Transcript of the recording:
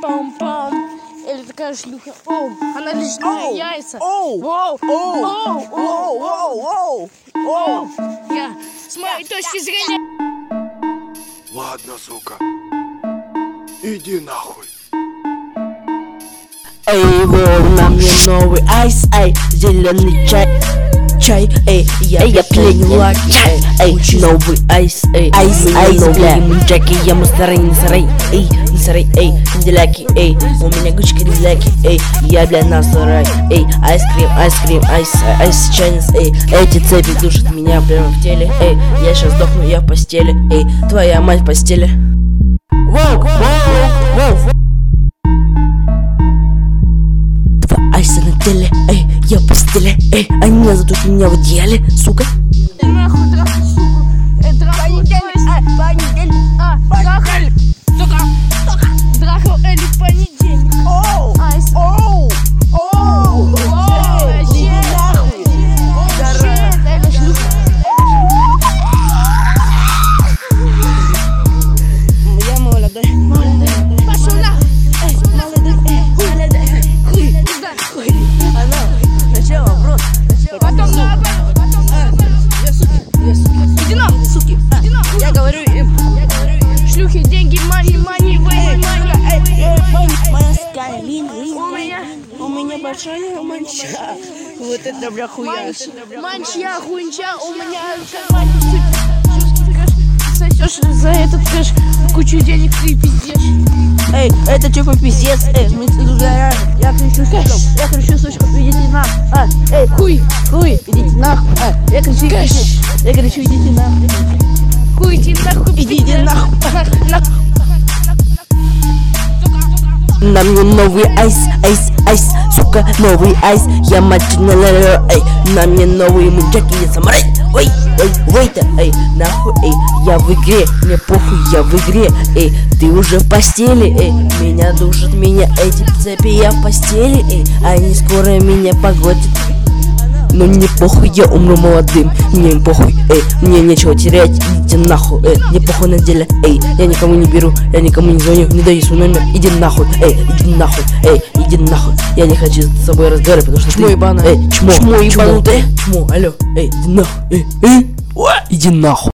Пам-пам. Или такая шлюха. Оу, она лежит на яйца. Оу, Оу, оу, оу, оу, оу, оу. Я, с моей точки зрения. Ладно, сука. Иди нахуй. Эй, воу, на мне новый айс, эй, зеленый чай. Чай, эй, я пью лаки, эй, новый айс, эй, айс, бля, мунчаки, я мусорай, не сарай, эй, канделяки, эй, у меня гучки канделяки, эй, я, бля, на сарай, эй, айскрим, айс, чайнис, эй, эти цепи душат меня прямо в теле, эй, я сейчас сдохну, я в постели, эй, твоя мать в постели. Воу, воу, воу. Айса на теле, эй, я в постели, эй, они меня задушат, меня в одеяле, сука. Ты нахуй трахай, сука. Понедельник, трахай, сука, трахал Эли в понедельник. Оу, Айс. оу, оу, Вообще, это шлюха. я молодой. Пошел нахуй. Сначала вопрос. Потом наоборот. Иди нахуй, суки. Иди нахуй. Я говорю им. Шлюхи, деньги, мани, мани. Моя скайлин, У у меня большая манча. Вот это бля хуяш. Манчья, хуйнча, у меня кармане сосешь за этот кэш кучу денег и пиздешь. Эй, это типа пиздец, эй, мы ударяем. Я кричу, сучка, идите нахуй. Эй, хуй, идите нахуй. Я кричу, идите нахуй. Хуй, иди нахуй, Идите нахуй. На мне новый айс, сука, новый айс. Я мачу на леро, эй. На мне новые мунчаки, я самурай. Ой-то, эй, нахуй, эй. Я в игре, мне похуй, я в игре, эй. Ты уже в постели, эй. Меня душат, меня эти цепи, я в постели, эй. Они скоро меня погонят. Но мне похуй, я умру молодым. Мне похуй, эй, мне нечего терять. Идите нахуй, эй, мне похуй на деле, эй. Я никому не беру, я никому не звоню, не даю свой номер. Иди нахуй, эй, иди нахуй, эй, иди нахуй. Я не хочу с собой разговаривать, потому что чмо ебаное. Эй, чмо ебанутое. Чмо, алло, эй, иди нахуй, иди нахуй.